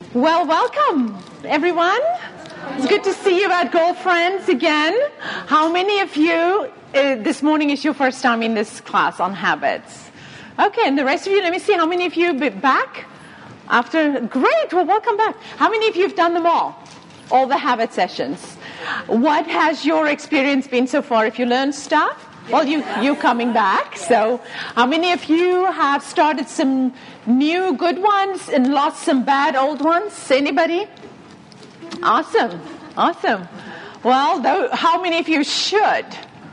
Well, welcome, everyone. It's good to see you at Girlfriends again. How many of you, this morning is your first time in this class on habits? Okay, and the rest of you, let me see, how many of you are back? Great, well, welcome back. How many of you have done them all the habit sessions? What has your experience been so far? If you learned stuff? Well, you coming back. So how many of you have started some new good ones and lost some bad old ones? Anybody? Awesome. Well, how many of you should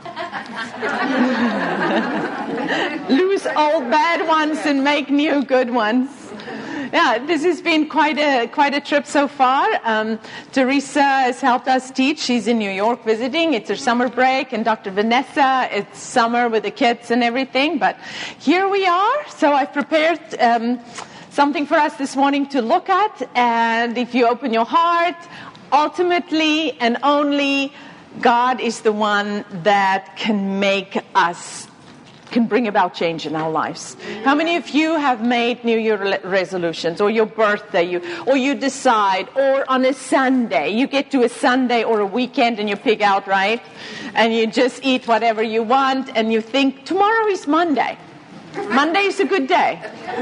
lose old bad ones and make new good ones? Yeah, this has been quite a trip so far. Teresa has helped us teach. She's in New York visiting. It's her summer break. And Dr. Vanessa, it's summer with the kids and everything. But here we are. So I've prepared something for us this morning to look at. And if you open your heart, ultimately and only God is the one that can bring about change in our lives. How many of you have made New Year resolutions, or your birthday, or you decide, or on a Sunday, you get to a Sunday or a weekend and you pick out, right? And you just eat whatever you want and you think, tomorrow is Monday. Monday is a good day.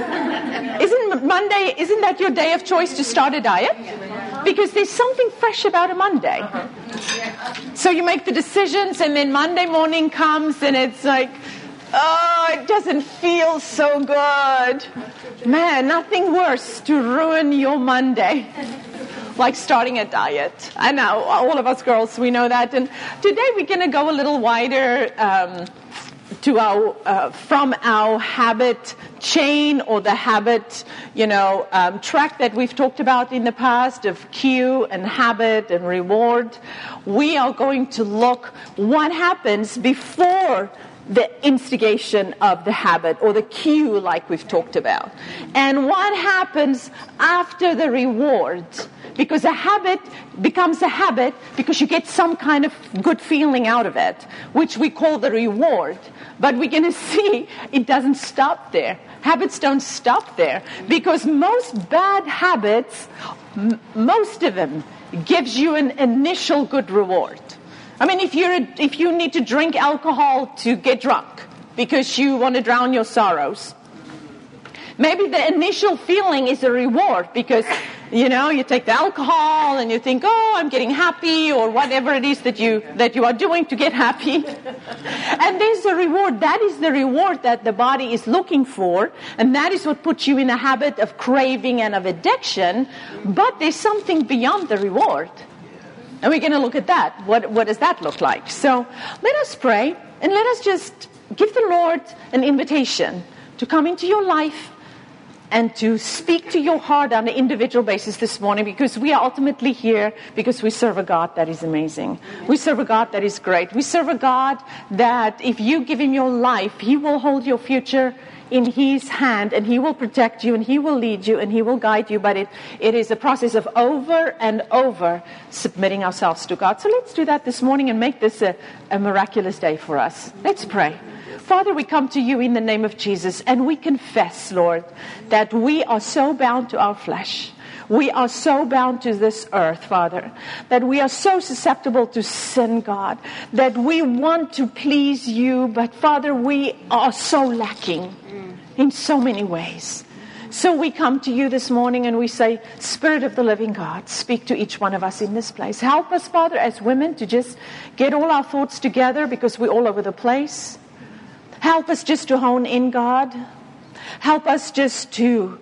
Isn't that your day of choice to start a diet? Because there's something fresh about a Monday. So you make the decisions and then Monday morning comes and it's like, oh, it doesn't feel so good. Man, nothing worse to ruin your Monday. Like starting a diet. I know, all of us girls, we know that. And today we're going to go a little wider from our habit chain or the habit, track that we've talked about in the past of cue and habit and reward. We are going to look what happens before the instigation of the habit or the cue like we've talked about. And what happens after the reward? Because a habit becomes a habit because you get some kind of good feeling out of it, which we call the reward. But we're going to see it doesn't stop there. Habits don't stop there because most bad habits, most of them gives you an initial good reward. I mean, if you need to drink alcohol to get drunk because you want to drown your sorrows, maybe the initial feeling is a reward because, you take the alcohol and you think, oh, I'm getting happy or whatever it is that you are doing to get happy. And there's a reward. That is the reward that the body is looking for. And that is what puts you in a habit of craving and of addiction. But there's something beyond the reward. And we're going to look at that. What does that look like? So let us pray and let us just give the Lord an invitation to come into your life and to speak to your heart on an individual basis this morning, because we are ultimately here because we serve a God that is amazing. We serve a God that is great. We serve a God that if you give him your life, he will hold your future in his hand and he will protect you and he will lead you and he will guide you. But it is a process of over and over submitting ourselves to God. So let's do that this morning and make this a miraculous day for us. Let's pray. Father, we come to you in the name of Jesus and we confess, Lord, that we are so bound to our flesh. We are so bound to this earth, Father, that we are so susceptible to sin, God, that we want to please you, but Father, we are so lacking in so many ways. So we come to you this morning and we say, Spirit of the living God, speak to each one of us in this place. Help us, Father, as women to just get all our thoughts together because we're all over the place. Help us just to hone in, God. Help us just to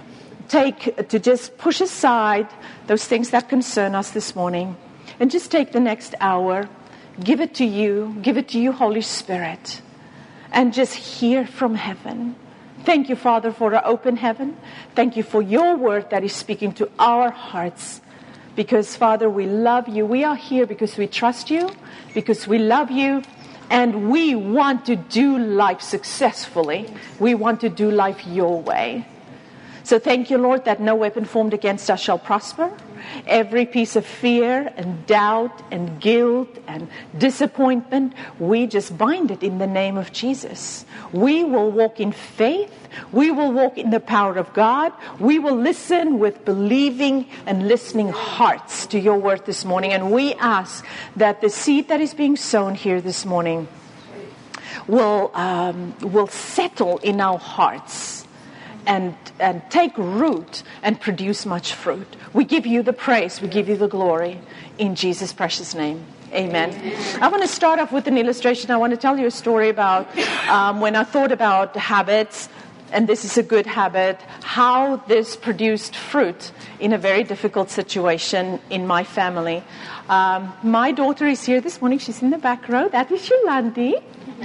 just push aside those things that concern us this morning and just take the next hour, give it to you, Holy Spirit, and just hear from heaven. Thank you, Father, for our open heaven. Thank you for your word that is speaking to our hearts because, Father, we love you. We are here because we trust you, because we love you, and we want to do life successfully. We want to do life your way. So thank you, Lord, that no weapon formed against us shall prosper. Every piece of fear and doubt and guilt and disappointment, we just bind it in the name of Jesus. We will walk in faith. We will walk in the power of God. We will listen with believing and listening hearts to your word this morning. And we ask that the seed that is being sown here this morning will settle in our hearts and take root and produce much fruit. We give you the praise. We give you the glory in Jesus' precious name. Amen. I want to start off with an illustration. I want to tell you a story about when I thought about habits, and this is a good habit, how this produced fruit in a very difficult situation in my family. My daughter is here this morning. She's in the back row. That is Yolandi.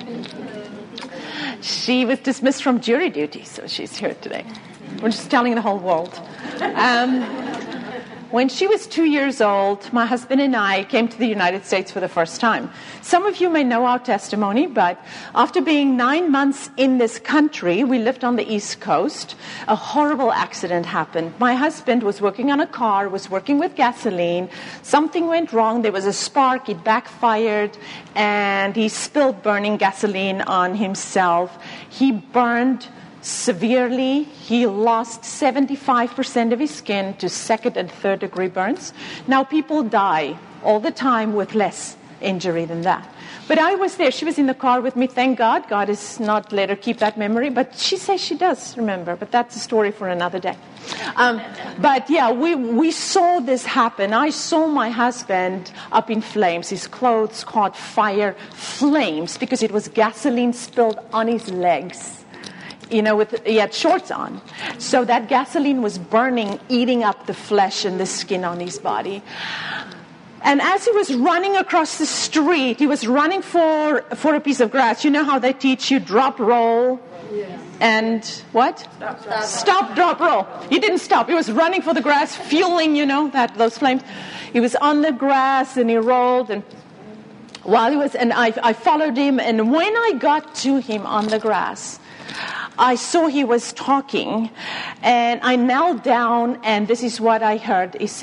She was dismissed from jury duty, so she's here today. We're just telling the whole world. When she was 2 years old, my husband and I came to the United States for the first time. Some of you may know our testimony, but after being 9 months in this country, we lived on the East Coast. A horrible accident happened. My husband was working on a car, was working with gasoline. Something went wrong. There was a spark. It backfired, and he spilled burning gasoline on himself. He burned severely. He lost 75% of his skin to second and third degree burns. Now, people die all the time with less injury than that. But I was there. She was in the car with me. Thank God. God has not let her keep that memory. But she says she does remember. But that's a story for another day. But yeah, we saw this happen. I saw my husband up in flames. His clothes caught fire, flames, because it was gasoline spilled on his legs. You know, he had shorts on. So that gasoline was burning, eating up the flesh and the skin on his body. And as he was running across the street, he was running for a piece of grass. You know how they teach you drop, roll, and what? Stop, drop, roll. He didn't stop. He was running for the grass, fueling, those flames. He was on the grass and he rolled, and while he was, and I followed him, and when I got to him on the grass, I saw he was talking, and I knelt down, and this is what I heard. Those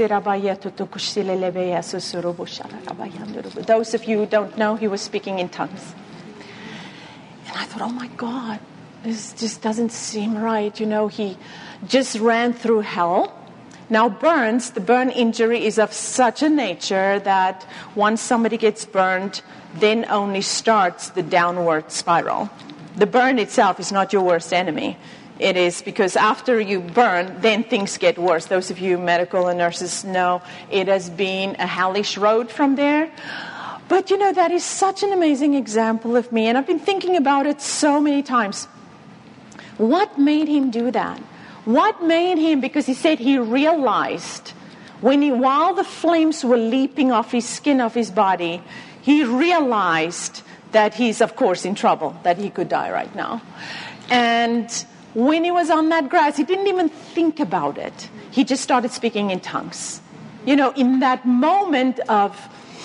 of you who don't know, he was speaking in tongues. And I thought, oh my God, this just doesn't seem right. He just ran through hell. Now the burn injury is of such a nature that once somebody gets burned, then only starts the downward spiral. The burn itself is not your worst enemy. It is because after you burn, then things get worse. Those of you medical and nurses know it has been a hellish road from there. But that is such an amazing example of me. And I've been thinking about it so many times. What made him do that? What made him, because he said he realized while the flames were leaping off his skin, off his body, he realized that he's, of course, in trouble, that he could die right now. And when he was on that grass, he didn't even think about it. He just started speaking in tongues. In that moment of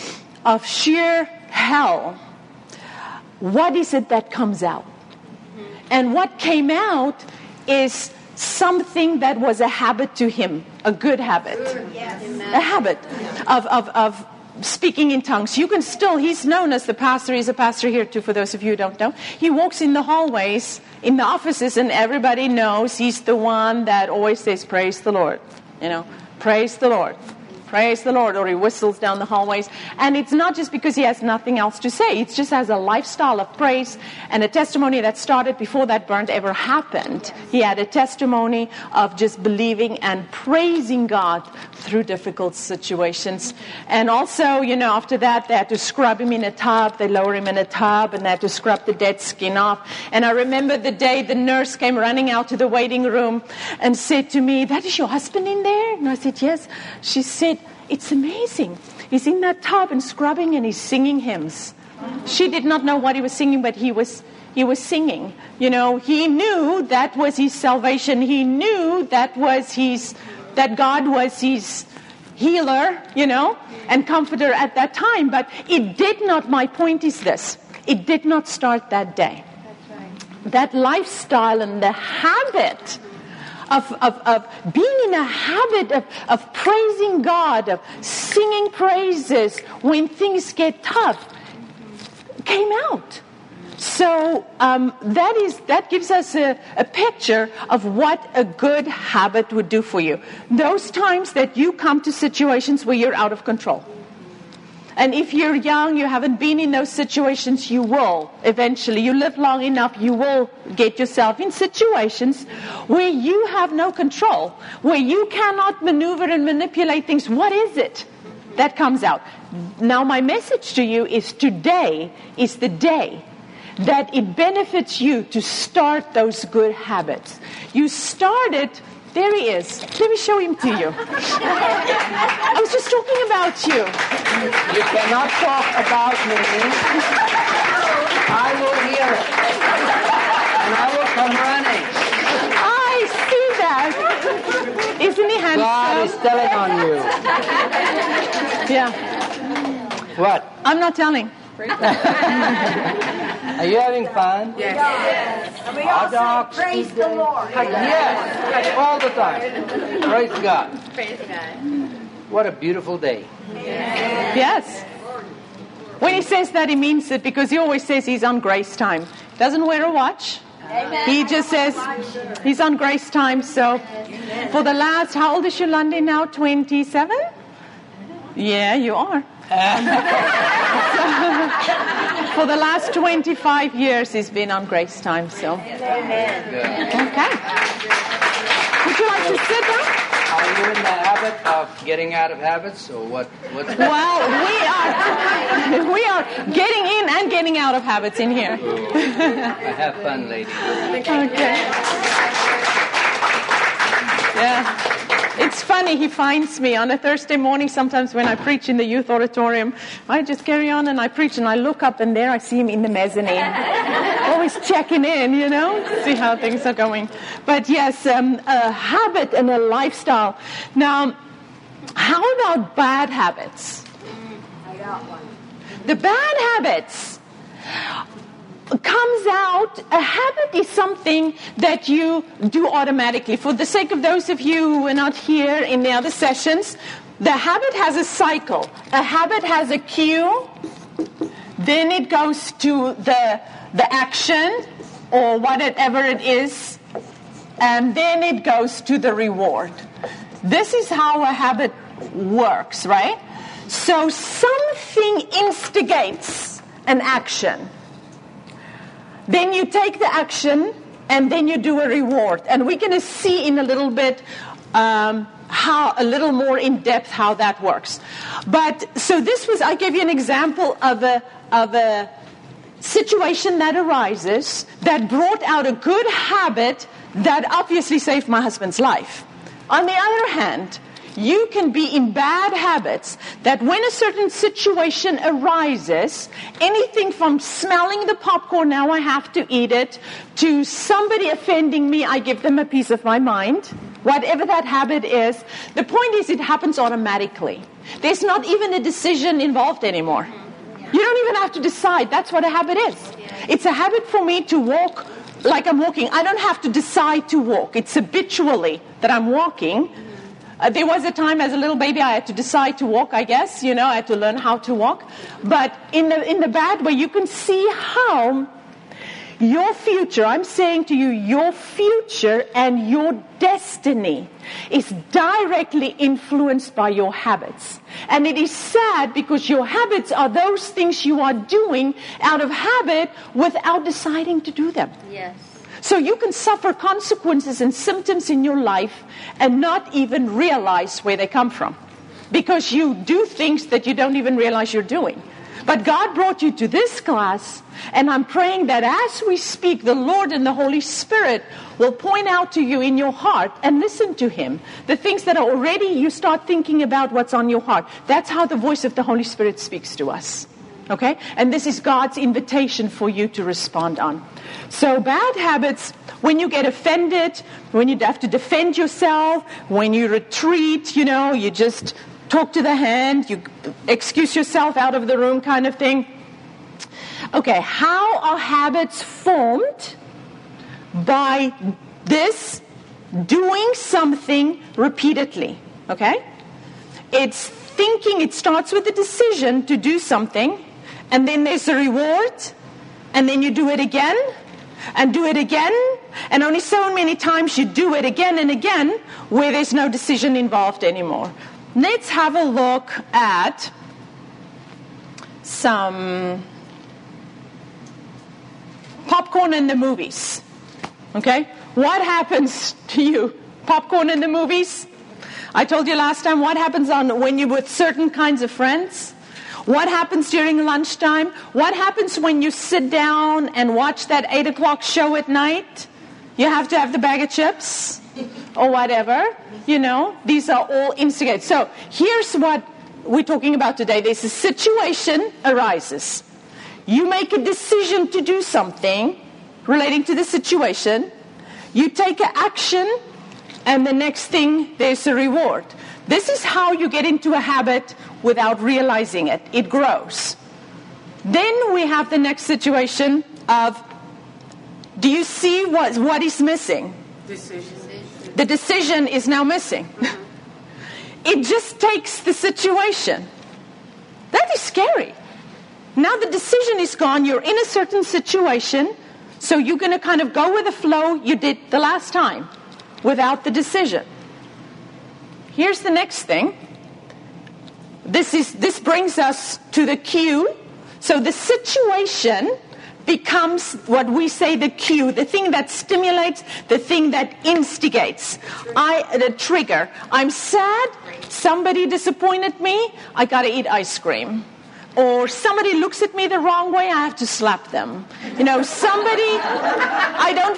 sheer hell, what is it that comes out? And what came out is something that was a habit to him, a good habit. Yes. A habit of speaking in tongues. He's known as the pastor. He's a pastor here too, for those of you who don't know. He walks in the hallways, in the offices, and everybody knows he's the one that always says, praise the Lord. Praise the Lord. Praise the Lord. Or he whistles down the hallways. And it's not just because he has nothing else to say. It's just as a lifestyle of praise and a testimony that started before that burn ever happened. He had a testimony of just believing and praising God through difficult situations. And also, after that, they had to scrub him in a tub. They lower him in a tub, and they had to scrub the dead skin off. And I remember the day the nurse came running out to the waiting room and said to me, "That is your husband in there?" And I said, "Yes." She said, "It's amazing. He's in that tub and scrubbing, and he's singing hymns." She did not know what he was singing, but he was singing. He knew that was his salvation. He knew that God was his healer, and comforter at that time. But it did not, my point is this, it did not start that day. That's right. That lifestyle and the habit of being in a habit of praising God, of singing praises when things get tough, came out. So that gives us a picture of what a good habit would do for you. Those times that you come to situations where you're out of control. And if you're young, you haven't been in those situations, you will eventually. You live long enough, you will get yourself in situations where you have no control, where you cannot maneuver and manipulate things. What is it that comes out? Now, my message to you is today is the day that it benefits you to start those good habits. You start it. There he is. Let me show him to you. I was just talking about you. You cannot talk about me. I will hear it. And I will come running. I see that. Isn't he handsome? God is telling on you. Yeah. What? I'm not telling. Are you having fun? Yes. And we all say, praise the Lord. Yes, all the time. Praise God. Praise God. What a beautiful day. Yes. When he says that, he means it, because he always says he's on grace time. Doesn't wear a watch. Amen. He just says he's on grace time. So for the last, how old is Yolande now? 27? Yeah, you are. For the last 25 years, he's been on grace time. So, okay. Would you like to sit down? Are you in the habit of getting out of habits, or what? Well, we are getting in and getting out of habits in here. Have fun, ladies. Okay. Yeah. It's funny, he finds me on a Thursday morning sometimes when I preach in the youth auditorium. I just carry on and I preach, and I look up and there I see him in the mezzanine. Always checking in, see how things are going. But yes, a habit and a lifestyle. Now, how about bad habits? I got one. The bad habits comes out, a habit is something that you do automatically. For the sake of those of you who are not here in the other sessions, the habit has a cycle. A habit has a cue, then it goes to the action or whatever it is, and then it goes to the reward. This is how a habit works, right? So something instigates an action. Then you take the action, and then you do a reward. And we're going to see in a little bit how a little more in depth how that works. But so I gave you an example of a situation that arises that brought out a good habit that obviously saved my husband's life. On the other hand, you can be in bad habits that when a certain situation arises, anything from smelling the popcorn, now I have to eat it, to somebody offending me, I give them a piece of my mind. Whatever that habit is, the point is it happens automatically. There's not even a decision involved anymore. You don't even have to decide. That's what a habit is. It's a habit for me to walk like I'm walking. I don't have to decide to walk. It's habitually that I'm walking. There was a time as a little baby I had to decide to walk, I guess. I had to learn how to walk. But in the bad way, you can see how your future, I'm saying to you, your future and your destiny is directly influenced by your habits. And it is sad because your habits are those things you are doing out of habit without deciding to do them. Yes. So you can suffer consequences and symptoms in your life and not even realize where they come from, because you do things that you don't even realize you're doing. But God brought you to this class, and I'm praying that as we speak, the Lord and the Holy Spirit will point out to you in your heart, and listen to Him, the things that are already, you start thinking about what's on your heart. That's how the voice of the Holy Spirit speaks to us. Okay? And this is God's invitation for you to respond on. So bad habits, when you get offended, when you have to defend yourself, when you retreat, you just talk to the hand, you excuse yourself out of the room kind of thing. Okay, how are habits formed? By this doing something repeatedly, okay? It's thinking, it starts with the decision to do something, and then there's a reward, and then you do it again, and do it again, and only so many times you do it again and again where there's no decision involved anymore. Let's have a look at some popcorn in the movies. Okay? What happens to you? Popcorn in the movies? I told you last time what happens when you're with certain kinds of friends. What happens during lunchtime? What happens when you sit down and watch that 8 o'clock show at night? You have to have the bag of chips or whatever. You know, these are all instigators. So here's what we're talking about today. There's a situation arises. You make a decision to do something relating to the situation. You take an action, and the next thing, there's a reward. This is how you get into a habit without realizing it. It grows. Then we have the next situation of, do you see what is missing? Decision. The decision is now missing. It just takes the situation. That is scary. Now the decision is gone. You're in a certain situation, so you're going to kind of go with the flow you did the last time without the decision. Here's the next thing. This brings us to the cue. So the situation becomes what we say the cue, the thing that stimulates, the thing that instigates. The trigger. I'm sad, somebody disappointed me, I got to eat ice cream. Or somebody looks at me the wrong way, I have to slap them. You know, I don't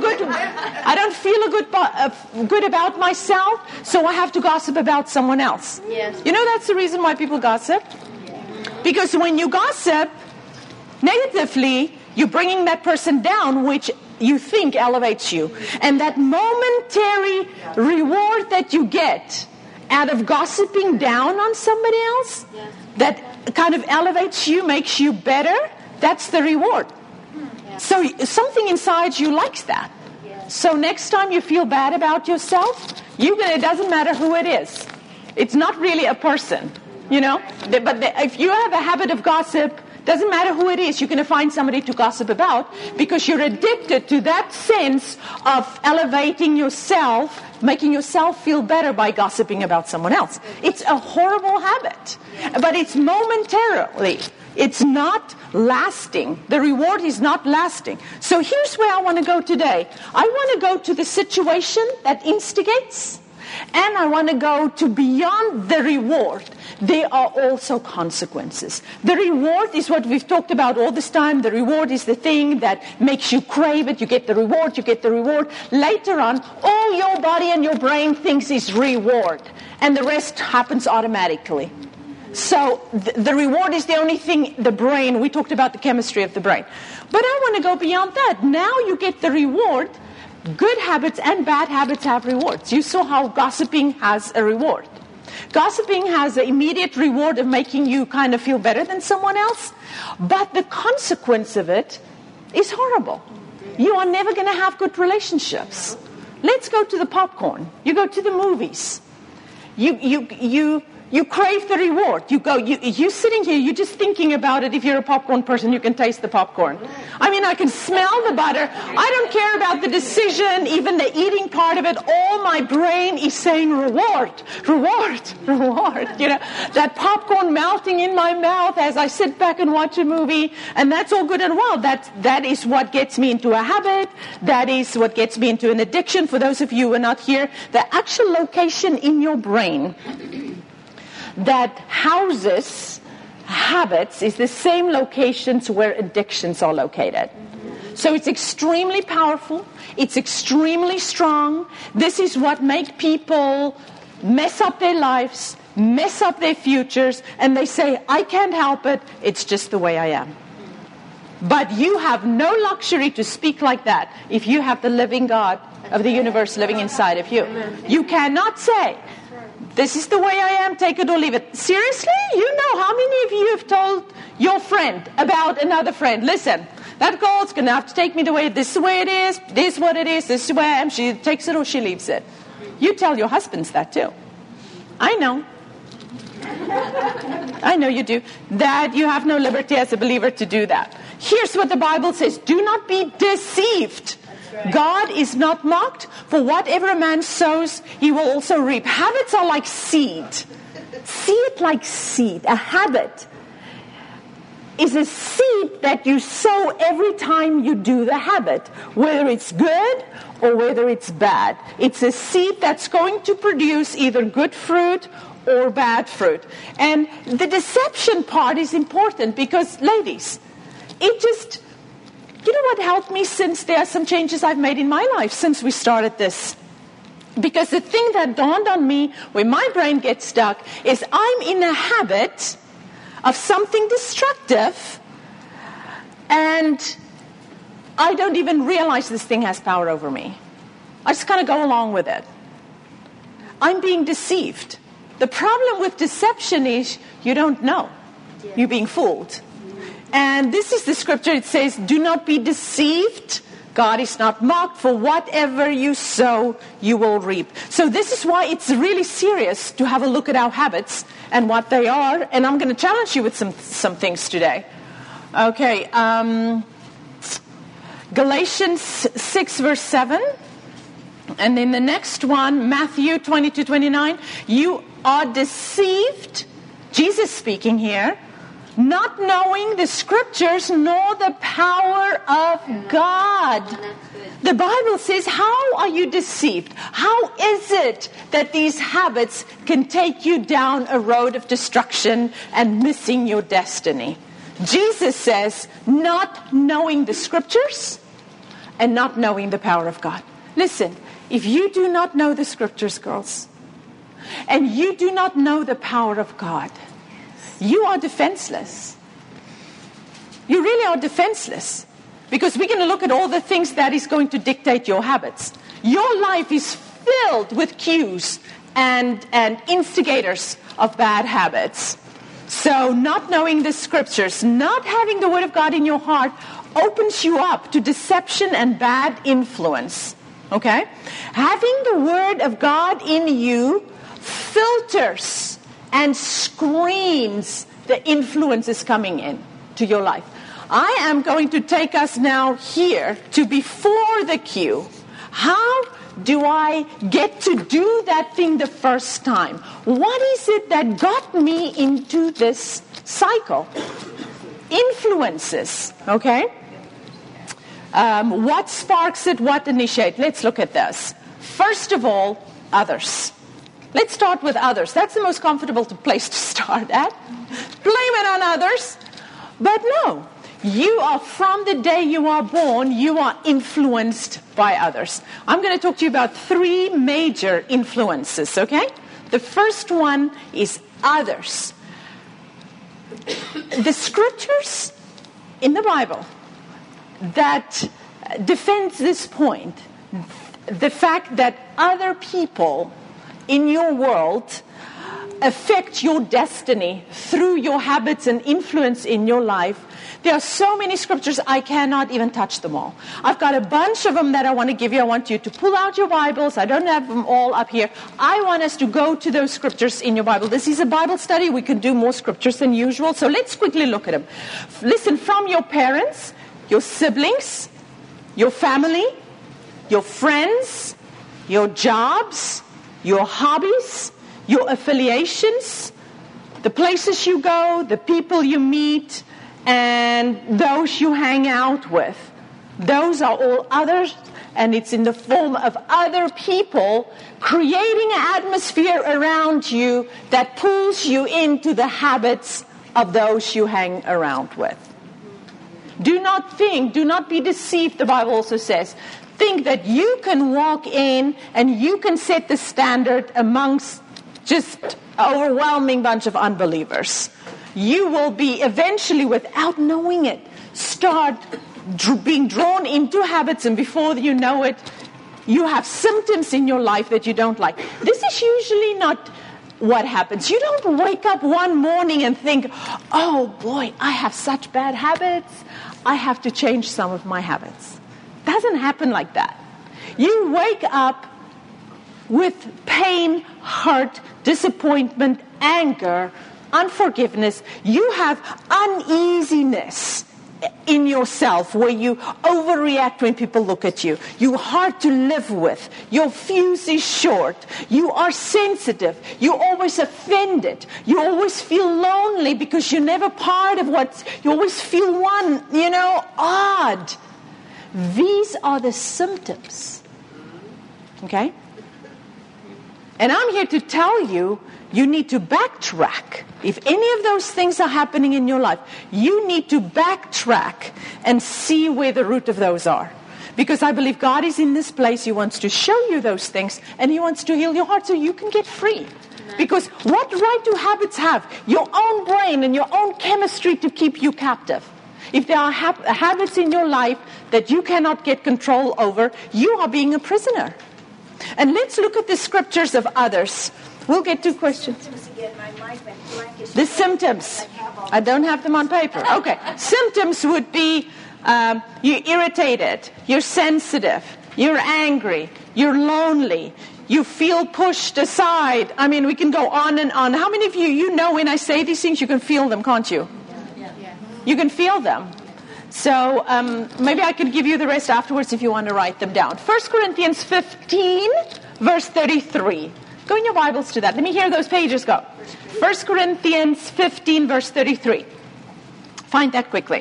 feel good about myself, so I have to gossip about someone else. Yes. You know that's the reason why people gossip? Because when you gossip negatively, you're bringing that person down, which you think elevates you. And that momentary reward that you get out of gossiping down on somebody else, that kind of elevates you, makes you better, that's the reward. So something inside you likes that. So next time you feel bad about yourself, it doesn't matter who it is. It's not really a person, you know. But if you have a habit of gossip, doesn't matter who it is, you're going to find somebody to gossip about because you're addicted to that sense of elevating yourself, making yourself feel better by gossiping about someone else. It's a horrible habit, but it's momentarily. It's not lasting. The reward is not lasting. So here's where I want to go today. I want to go to the situation that instigates, and I want to go to beyond the reward. There are also consequences. The reward is what we've talked about all this time. The reward is the thing that makes you crave it. You get the reward, you get the reward. Later on, all your body and your brain thinks is reward. And the rest happens automatically. So the reward is the only thing, the brain, we talked about the chemistry of the brain. But I want to go beyond that. Now you get the reward. Good habits and bad habits have rewards. You saw how gossiping has a reward. Gossiping has the immediate reward of making you kind of feel better than someone else, but the consequence of it is horrible. You are never going to have good relationships. Let's go to the popcorn. You go to the movies. You crave the reward. You're sitting here, you're just thinking about it. If you're a popcorn person, you can taste the popcorn. I mean, I can smell the butter. I don't care about the decision, even the eating part of it. All my brain is saying reward, reward, reward. You know, that popcorn melting in my mouth as I sit back and watch a movie. And that's all good and well. That is what gets me into a habit. That is what gets me into an addiction. For those of you who are not here, the actual location in your brain that houses habits is the same locations where addictions are located. So it's extremely powerful. It's extremely strong. This is what makes people mess up their lives, mess up their futures, and they say, I can't help it. It's just the way I am. But you have no luxury to speak like that if you have the living God of the universe living inside of you. You cannot say, this is the way I am, take it or leave it. Seriously? You know how many of you have told your friend about another friend, listen, That girl's going to have to take me the way, this is the way it is, this is what it is, this is where I am. She takes it or she leaves it. You tell your husbands that too. I know. I know you do. That you have no liberty as a believer to do that. Here's what the Bible says. Do not be deceived. Right. God is not mocked. For whatever a man sows, he will also reap. Habits are like seed. See it like seed. A habit is a seed that you sow every time you do the habit, whether it's good or whether it's bad. It's a seed that's going to produce either good fruit or bad fruit. And the deception part is important because, ladies, it just, you know what helped me since there are some changes I've made in my life since we started this? Because the thing that dawned on me when my brain gets stuck is I'm in a habit of something destructive and I don't even realize this thing has power over me. I just kind of go along with it. I'm being deceived. The problem with deception is you don't know. You're being fooled. And this is the scripture. It says, do not be deceived. God is not mocked. For whatever you sow, you will reap. So this is why it's really serious to have a look at our habits and what they are. And I'm going to challenge you with some things today. Okay. Galatians 6 verse 7. And then the next one, Matthew 22:29. You are deceived, Jesus speaking here, not knowing the scriptures nor the power of God. The Bible says, how are you deceived? How is it that these habits can take you down a road of destruction and missing your destiny? Jesus says, not knowing the scriptures and not knowing the power of God. Listen, if you do not know the scriptures, girls, and you do not know the power of God, you are defenseless. You really are defenseless. Because we're going to look at all the things that is going to dictate your habits. Your life is filled with cues and instigators of bad habits. So not knowing the scriptures, not having the word of God in your heart, opens you up to deception and bad influence. Okay? Having the word of God in you filters and screens the influences coming in to your life. I am going to take us now here to before the cue. How do I get to do that thing the first time? What is it that got me into this cycle? Influences, okay? What sparks it? What initiates? Let's look at this. First of all, others. Let's start with others. That's the most comfortable place to start at. Blame it on others. But no, you are, from the day you are born, you are influenced by others. I'm going to talk to you about 3 major influences, okay? The first one is others. The scriptures in the Bible that defends this point, the fact that other people in your world affect your destiny through your habits and influence in your life. There are so many scriptures, I cannot even touch them all. I've got a bunch of them that I want to give you. I want you to pull out your Bibles. I don't have them all up here. I want us to go to those scriptures in your Bible. This is a Bible study. We can do more scriptures than usual. So let's quickly look at them. Listen, from your parents, your siblings, your family, your friends, your jobs, your hobbies, your affiliations, the places you go, the people you meet, and those you hang out with. Those are all others, and it's in the form of other people creating an atmosphere around you that pulls you into the habits of those you hang around with. Do not be deceived, the Bible also says. Think that you can walk in and you can set the standard amongst just an overwhelming bunch of unbelievers. You will be eventually, without knowing it, start being drawn into habits, and before you know it, you have symptoms in your life that you don't like. This is usually not what happens. You don't wake up one morning and think, oh boy, I have such bad habits. I have to change some of my habits. Doesn't happen like that. You wake up with pain, hurt, disappointment, anger, unforgiveness. You have uneasiness in yourself where you overreact when people look at you. You're hard to live with. Your fuse is short. You are sensitive. You're always offended. You always feel lonely because you're never part of you always feel odd. These are the symptoms. Okay? And I'm here to tell you, you need to backtrack. If any of those things are happening in your life, you need to backtrack and see where the root of those are. Because I believe God is in this place. He wants to show you those things, and He wants to heal your heart so you can get free. Because what right do habits have? Your own brain and your own chemistry to keep you captive. If there are habits in your life that you cannot get control over, you are being a prisoner. And let's look at the scriptures of others. We'll get to questions. The symptoms. I don't have them on paper. Okay. Symptoms would be you're irritated, you're sensitive, you're angry, you're lonely, you feel pushed aside. I mean, we can go on and on. How many of you know when I say these things, you can feel them, can't you? Yeah. You can feel them. So maybe I could give you the rest afterwards if you want to write them down. 1 Corinthians 15, verse 33. Go in your Bibles to that. Let me hear those pages go. 1 Corinthians 15, verse 33. Find that quickly.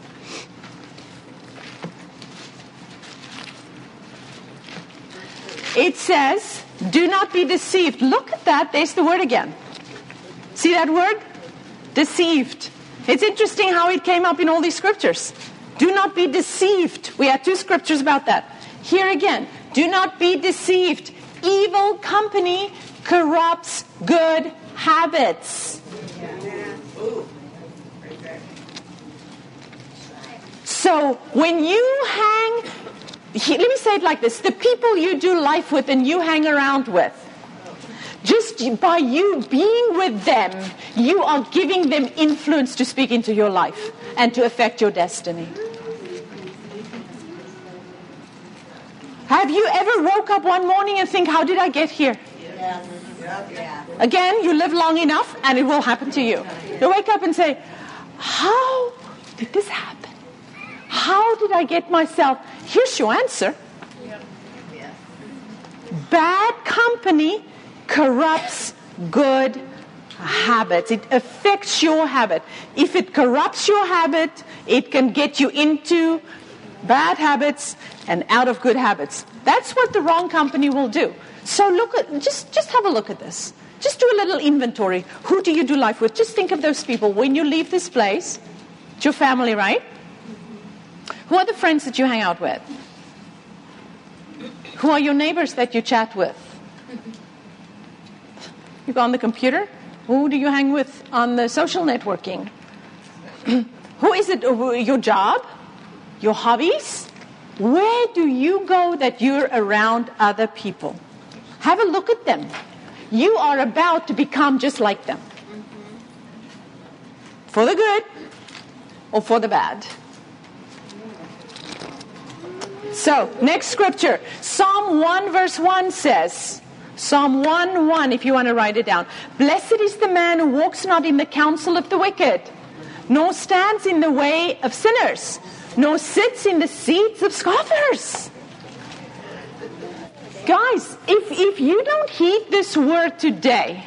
It says, do not be deceived. Look at that. There's the word again. See that word? Deceived. It's interesting how it came up in all these scriptures. Do not be deceived. We had 2 scriptures about that. Here again, do not be deceived. Evil company corrupts good habits. So when you let me say it like this, the people you do life with and you hang around with, just by you being with them, you are giving them influence to speak into your life and to affect your destiny. Have you ever woke up one morning and think, how did I get here? Yeah. Again, you live long enough and it will happen to you. You wake up and say, how did this happen? How did I get myself? Here's your answer. Bad company corrupts good habits. It affects your habit. If it corrupts your habit, it can get you into bad habits and out of good habits. That's what the wrong company will do. So just have a look at this. Just do a little inventory. Who do you do life with? Just think of those people. When you leave this place, it's your family, right? Who are the friends that you hang out with? Who are your neighbors that you chat with? You go on the computer? Who do you hang with on the social networking? Who is it? Your job? Your hobbies? Where do you go that you're around other people? Have a look at them. You are about to become just like them. For the good or for the bad. So, next scripture. Psalm 1 verse 1 says, Psalm 1:1, if you want to write it down. Blessed is the man who walks not in the counsel of the wicked, nor stands in the way of sinners, nor sits in the seats of scoffers. Guys, if you don't heed this word today,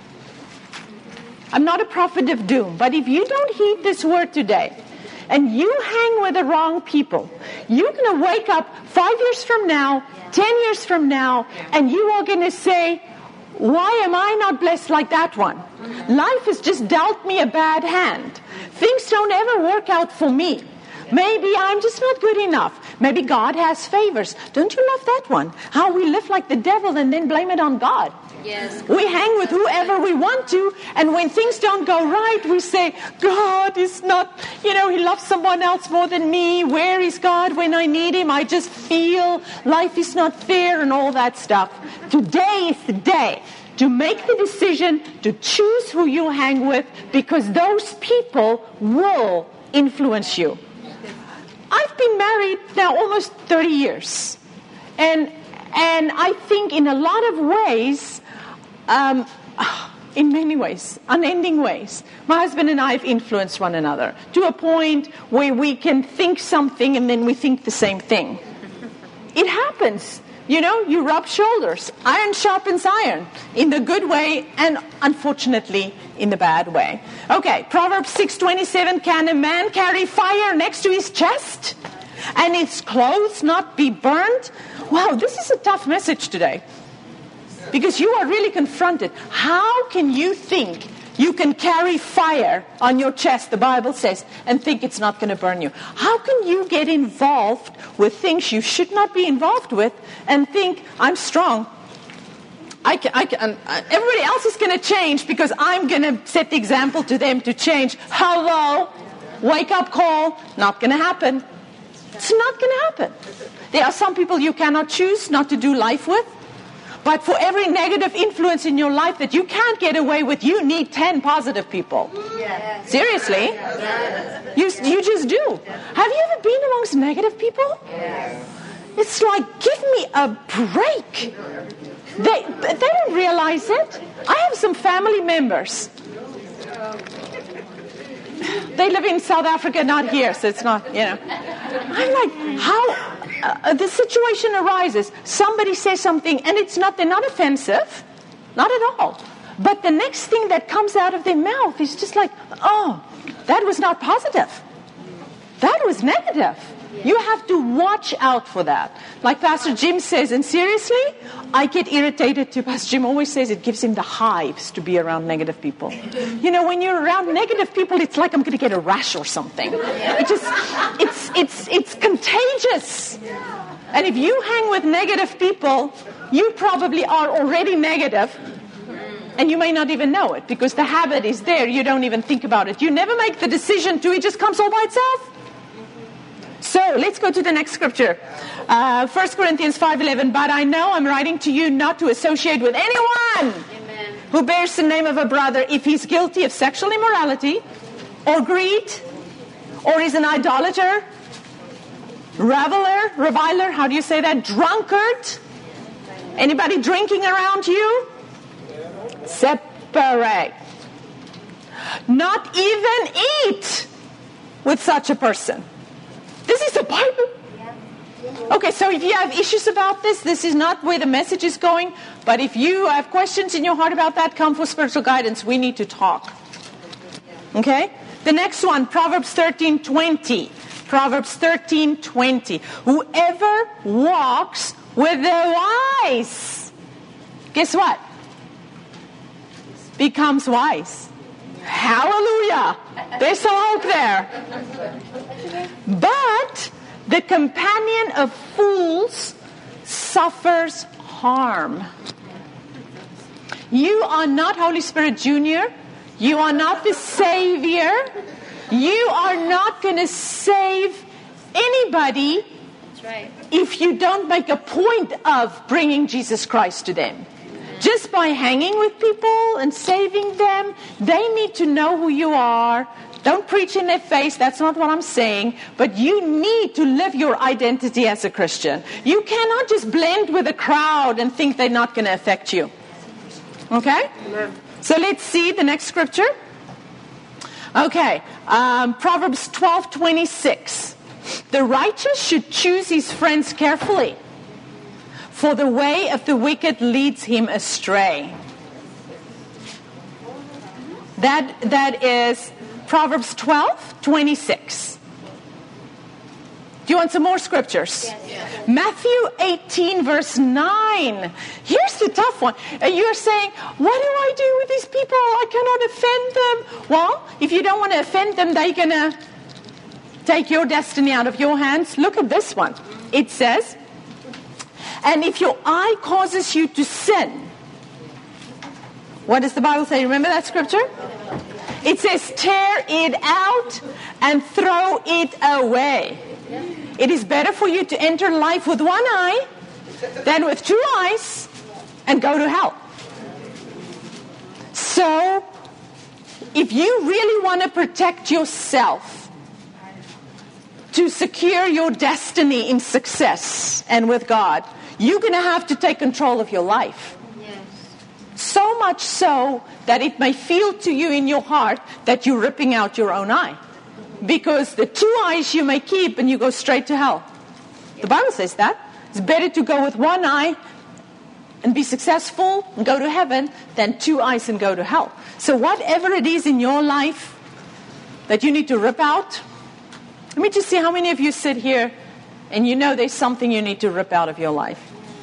I'm not a prophet of doom, but if you don't heed this word today, and you hang with the wrong people, you're going to wake up 5 years from now, 10 years from now, and you are going to say, why am I not blessed like that one? Life has just dealt me a bad hand. Things don't ever work out for me. Maybe I'm just not good enough. Maybe God has favors. Don't you love that one? How we live like the devil and then blame it on God. Yes. We hang with whoever we want to, and when things don't go right, we say, God is not, He loves someone else more than me. Where is God when I need Him? I just feel life is not fair and all that stuff. Today is the day to make the decision to choose who you hang with, because those people will influence you. I've been married now almost 30 years. And I think in a lot of ways, in many ways, unending ways, my husband and I have influenced one another to a point where we can think something and then we think the same thing. It happens. You rub shoulders. Iron sharpens iron in the good way and unfortunately in the bad way. Okay, Proverbs 6:27, can a man carry fire next to his chest and his clothes not be burned? Wow, this is a tough message today. Because you are really confronted. How can you think you can carry fire on your chest, the Bible says, and think it's not going to burn you? How can you get involved with things you should not be involved with and think, I'm strong. Everybody else is going to change because I'm going to set the example to them to change. Hello? Wake up call. Not going to happen. It's not going to happen. There are some people you cannot choose not to do life with. But for every negative influence in your life that you can't get away with, you need 10 positive people. Yes. Seriously? Yes. You just do. Have you ever been amongst negative people? Yes. It's like, give me a break. They don't realize it. I have some family members. They live in South Africa, not here, so it's not, I'm like, how the situation arises. Somebody says something, and they're not offensive, not at all. But the next thing that comes out of their mouth is just like, oh, that was not positive. That was negative. You have to watch out for that. Like Pastor Jim says, and seriously, I get irritated too. Pastor Jim always says it gives him the hives to be around negative people. When you're around negative people, it's like I'm going to get a rash or something. It's contagious. And if you hang with negative people, you probably are already negative. And you may not even know it because the habit is there. You don't even think about it. You never make the decision to. It just comes all by itself. So let's go to the next scripture. 1 Corinthians 5:11. But I know I'm writing to you not to associate with anyone who bears the name of a brother if he's guilty of sexual immorality or greed or is an idolater, reviler, how do you say that? Drunkard. Anybody drinking around you? Separate. Not even eat with such a person. This is the Bible. Okay, so if you have issues about this is not where the message is going. But if you have questions in your heart about that, come for spiritual guidance. We need to talk. Okay? The next one, Proverbs 13:20. Proverbs 13:20. Whoever walks with the wise, guess what? Becomes wise. Hallelujah. There's some hope there. But the companion of fools suffers harm. You are not Holy Spirit Junior. You are not the Savior. You are not going to save anybody. That's right. If you don't make a point of bringing Jesus Christ to them. Just by hanging with people and saving them, they need to know who you are. Don't preach in their face. That's not what I'm saying. But you need to live your identity as a Christian. You cannot just blend with the crowd and think they're not going to affect you. Okay? Amen. So let's see the next scripture. Okay. Proverbs 12:26. The righteous should choose his friends carefully, for the way of the wicked leads him astray. That is Proverbs 12:26. Do you want some more scriptures? Yes. Matthew 18, verse 9. Here's the tough one. You're saying, what do I do with these people? I cannot offend them. Well, if you don't want to offend them, they're going to take your destiny out of your hands. Look at this one. It says, and if your eye causes you to sin, what does the Bible say? Remember that scripture? It says, tear it out and throw it away. It is better for you to enter life with one eye than with two eyes and go to hell. So, if you really want to protect yourself, to secure your destiny in success and with God, you're going to have to take control of your life. Yes. So much so that it may feel to you in your heart that you're ripping out your own eye. Because the 2 eyes you may keep and you go straight to hell. The Bible says that. It's better to go with 1 eye and be successful and go to heaven than 2 eyes and go to hell. So whatever it is in your life that you need to rip out, let me just see how many of you sit here and you know there's something you need to rip out of your life.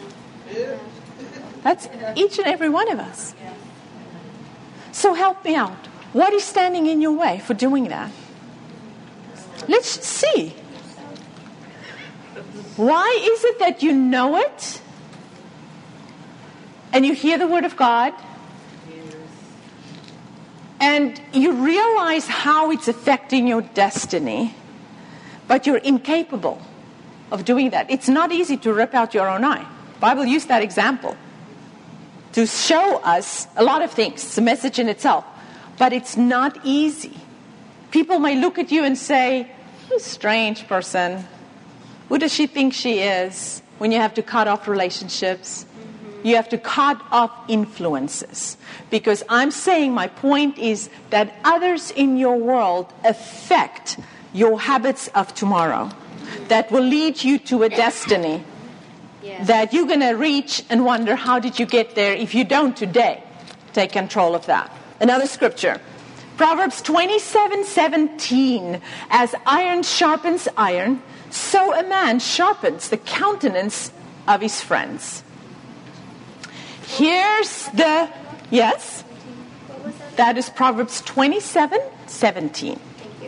That's each and every one of us. So help me out. What is standing in your way for doing that? Let's see. Why is it that you know it and you hear the word of God and you realize how it's affecting your destiny, but you're incapable of doing that? It's not easy to rip out your own eye. The Bible used that example to show us a lot of things. It's a message in itself. But it's not easy. People may look at you and say, "What a strange person. Who does she think she is?" When you have to cut off relationships. You have to cut off influences. Because I'm saying my point is that others in your world affect your habits of tomorrow. That will lead you to a destiny that you're going to reach and wonder, how did you get there? If you don't today, take control of that. Another scripture. Proverbs 27:17. As iron sharpens iron, so a man sharpens the countenance of his friends. Here's the, yes? That is Proverbs 27:17.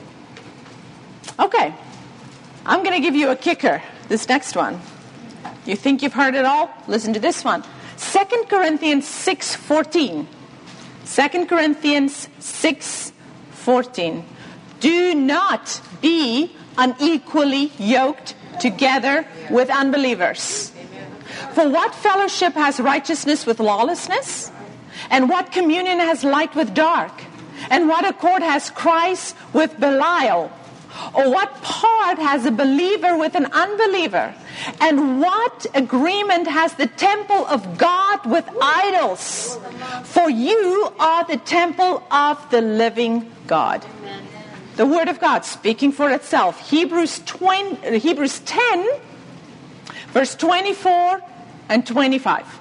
Okay. I'm going to give you a kicker. This next one. You think you've heard it all? Listen to this one. 2 Corinthians 6:14. 2 Corinthians 6:14. Do not be unequally yoked together with unbelievers. For what fellowship has righteousness with lawlessness? And what communion has light with dark? And what accord has Christ with Belial? Or what part has a believer with an unbeliever? And what agreement has the temple of God with idols? For you are the temple of the living God. The Word of God speaking for itself. Hebrews 10, verse 24 and 25.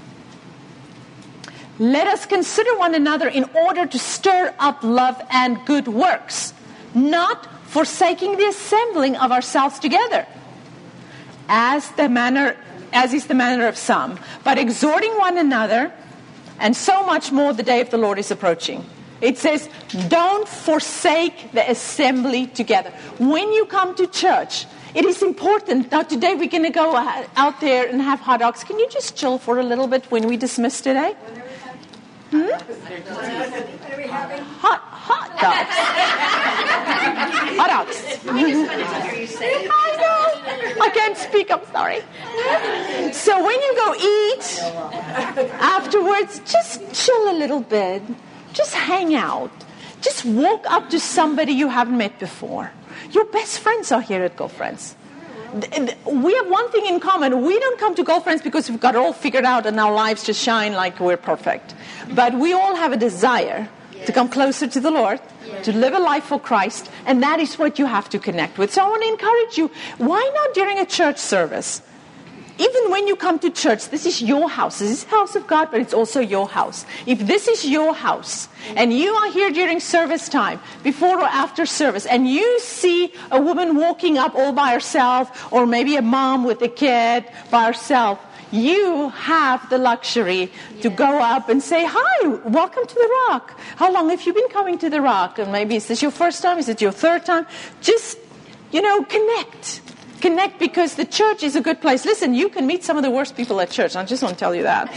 Let us consider one another in order to stir up love and good works, not forsaking the assembling of ourselves together, as is the manner of some, but exhorting one another, and so much more the day of the Lord is approaching. It says, don't forsake the assembly together. When you come to church, it is important. Now today we're going to go out there and have hot dogs. Can you just chill for a little bit when we dismiss today? Hot dogs. Hot dogs. I know. I can't speak. I'm sorry. So when you go eat, afterwards, just chill a little bit. Just hang out. Just walk up to somebody you haven't met before. Your best friends are here at Girlfriends. We have one thing in common. We don't come to Girlfriends because we've got it all figured out and our lives just shine like we're perfect. But we all have a desire to come closer to the Lord, to live a life for Christ, and that is what you have to connect with. So I want to encourage you, why not during a church service? Even when you come to church, this is your house. This is the house of God, but it's also your house. If this is your house, and you are here during service time, before or after service, and you see a woman walking up all by herself, or maybe a mom with a kid by herself, you have the luxury to go up and say, "Hi, welcome to the Rock. How long have you been coming to the Rock?" And maybe is this your first time? Is it your third time? Just, connect. Connect, because the church is a good place. Listen, you can meet some of the worst people at church. I just want to tell you that.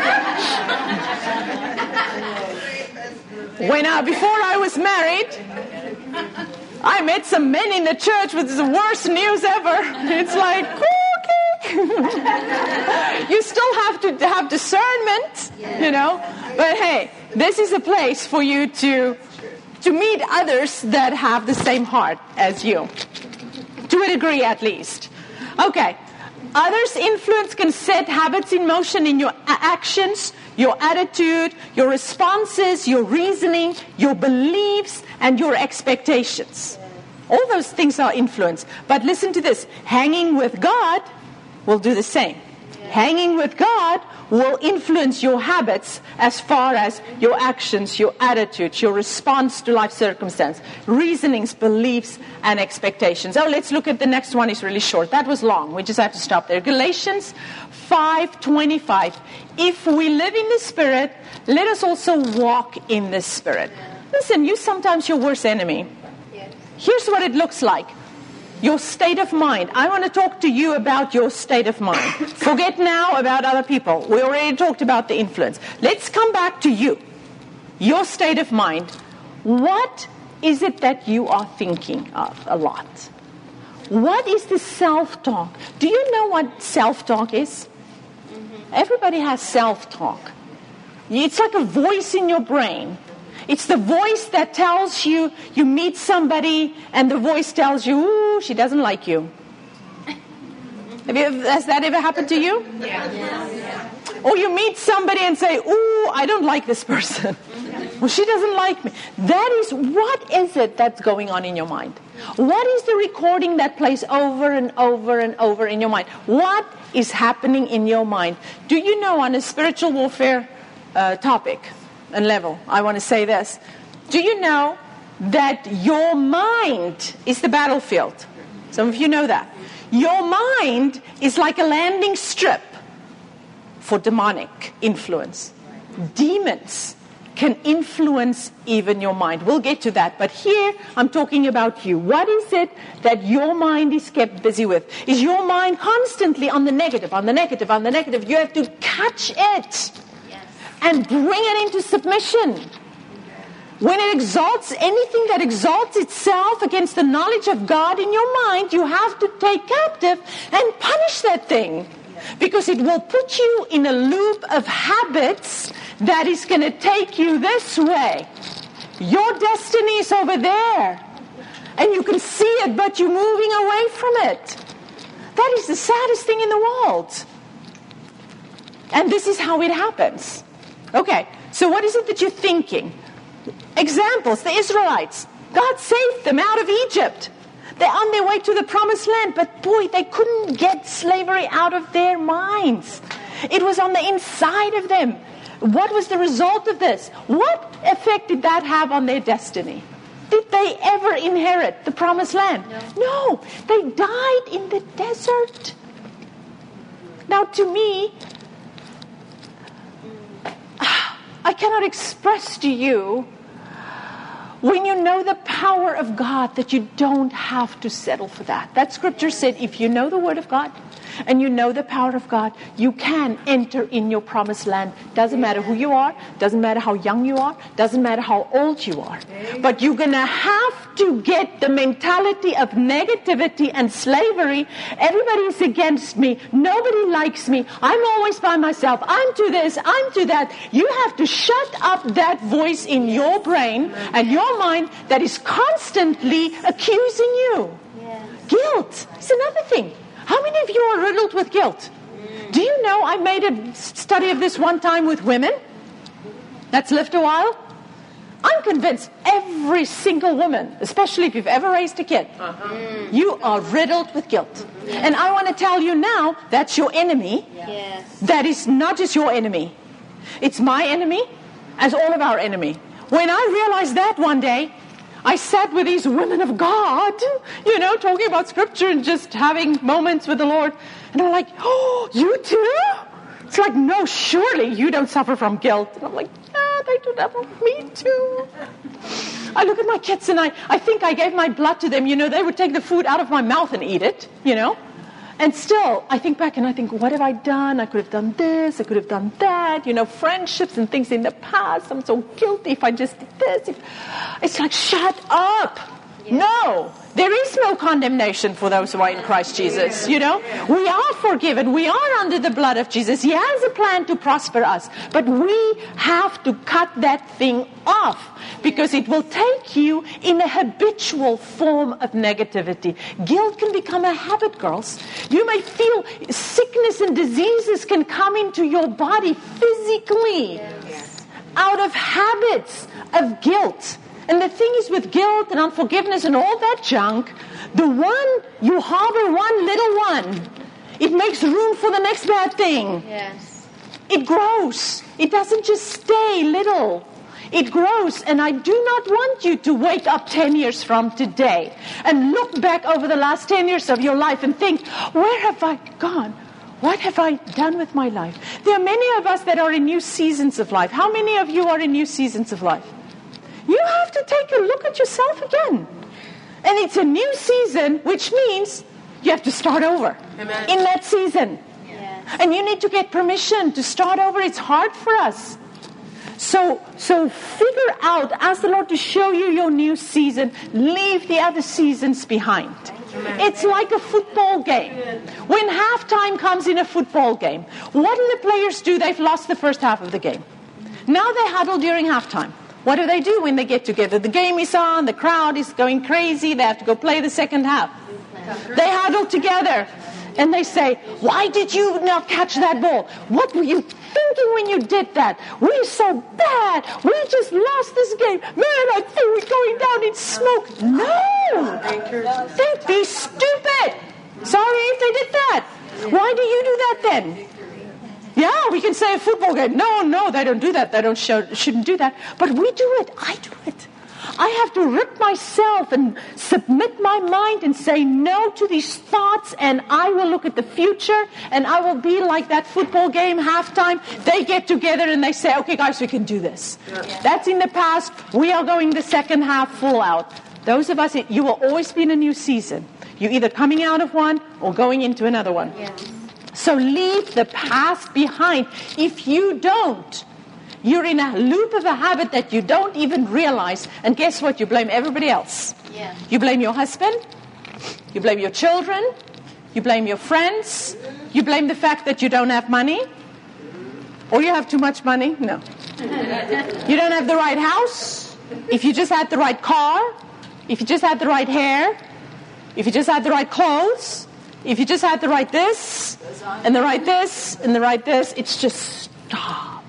Before I was married, I met some men in the church with the worst news ever. It's like, okay. You still have to have discernment, But hey, this is a place for you to meet others that have the same heart as you. To a degree, at least. Okay. Others' influence can set habits in motion in your actions, your attitude, your responses, your reasoning, your beliefs, and your expectations. All those things are influence. But listen to this. Hanging with God will do the same. Hanging with God will influence your habits as far as your actions, your attitudes, your response to life circumstance, reasonings, beliefs, and expectations. Oh, let's look at the next one. It's really short. That was long. We just have to stop there. Galatians 5:25. If we live in the Spirit, let us also walk in the Spirit. Listen, you sometimes your worst enemy. Here's what it looks like. Your state of mind. I want to talk to you about your state of mind. Forget now about other people. We already talked about the influence. Let's come back to you. Your state of mind. What is it that you are thinking of a lot? What is the self-talk? Do you know what self-talk is? Everybody has self-talk. It's like a voice in your brain. It's the voice that tells you, you meet somebody and the voice tells you, ooh, she doesn't like you. Has that ever happened to you? Yeah. Or you meet somebody and say, ooh, I don't like this person. Well, she doesn't like me. What is it that's going on in your mind? What is the recording that plays over and over and over in your mind? What is happening in your mind? Do you know, on a spiritual warfare topic and level, I want to say this. Do you know that your mind is the battlefield? Some of you know that. Your mind is like a landing strip for demonic influence. Demons can influence even your mind. We'll get to that. But here, I'm talking about you. What is it that your mind is kept busy with? Is your mind constantly on the negative, on the negative, on the negative? You have to catch it and bring it into submission. When it exalts, anything that exalts itself against the knowledge of God in your mind, you have to take captive and punish that thing. Because it will put you in a loop of habits that is going to take you this way. Your destiny is over there. And you can see it, but you're moving away from it. That is the saddest thing in the world. And this is how it happens. Okay, so what is it that you're thinking? Examples, the Israelites. God saved them out of Egypt. They're on their way to the promised land, but boy, they couldn't get slavery out of their minds. It was on the inside of them. What was the result of this? What effect did that have on their destiny? Did they ever inherit the promised land? No, they died in the desert. Now, to me, I cannot express to you, when you know the power of God, that you don't have to settle for that. That scripture said, if you know the word of God and you know the power of God, you can enter in your promised land. Doesn't matter who you are, doesn't matter how young you are, doesn't matter how old you are. But you're going to have to get the mentality of negativity and slavery. Everybody is against me. Nobody likes me. I'm always by myself. I'm to this, I'm to that. You have to shut up that voice in your brain and your mind that is constantly accusing you. Guilt is another thing. How many of you are riddled with guilt? Do you know I made a study of this one time with women that's lived a while? I'm convinced every single woman, especially if you've ever raised a kid, you are riddled with guilt. And I want to tell you now, that's your enemy. That is not just your enemy. It's my enemy, as all of our enemy. When I realized that one day, I sat with these women of God, talking about scripture and just having moments with the Lord. And I'm like, oh, you too? It's like, no, surely you don't suffer from guilt. And I'm like, yeah, they do that. Me too. I look at my kids and I think I gave my blood to them. They would take the food out of my mouth and eat it, And still, I think back and I think, what have I done? I could have done this. I could have done that. Friendships and things in the past. I'm so guilty if I just did this. It's like, shut up. No, there is no condemnation for those who are in Christ Jesus. We are forgiven. We are under the blood of Jesus. He has a plan to prosper us. But we have to cut that thing off, because it will take you in a habitual form of negativity. Guilt can become a habit, girls. You may feel sickness and diseases can come into your body physically out of habits of guilt. And the thing is, with guilt and unforgiveness and all that junk, the one you harbor, one little one, it makes room for the next bad thing. Yes. It grows. It doesn't just stay little. It grows. And I do not want you to wake up 10 years from today and look back over the last 10 years of your life and think, where have I gone? What have I done with my life? There are many of us that are in new seasons of life. How many of you are in new seasons of life? You have to take a look at yourself again. And it's a new season, which means you have to start over. Amen. In that season. Yes. And you need to get permission to start over. It's hard for us. So figure out, ask the Lord to show you your new season. Leave the other seasons behind. Amen. It's like a football game. When halftime comes in a football game, what do the players do? They've lost the first half of the game. Now they huddle during halftime. What do they do when they get together? The game is on, the crowd is going crazy, they have to go play the second half. They huddle together and they say, why did you not catch that ball? What were you thinking when you did that? We're so bad. We just lost this game. Man, I think we're going down in smoke. No! Don't be stupid. Sorry if they did that. Why do you do that then? Yeah, we can say a football game. No, they don't do that. They shouldn't do that. But we do it. I do it. I have to rip myself and submit my mind and say no to these thoughts, and I will look at the future, and I will be like that football game halftime. They get together and they say, okay, guys, we can do this. Yeah. That's in the past. We are going the second half full out. Those of us, you will always be in a new season. You're either coming out of one or going into another one. Yeah. So leave the past behind. If you don't, you're in a loop of a habit that you don't even realize. And guess what? You blame everybody else. Yeah. You blame your husband. You blame your children. You blame your friends. You blame the fact that you don't have money. Or you have too much money. No. You don't have the right house. If you just had the right car. If you just had the right hair. If you just had the right clothes. If you just had the right this, and the right this, and the right this, it's just stop.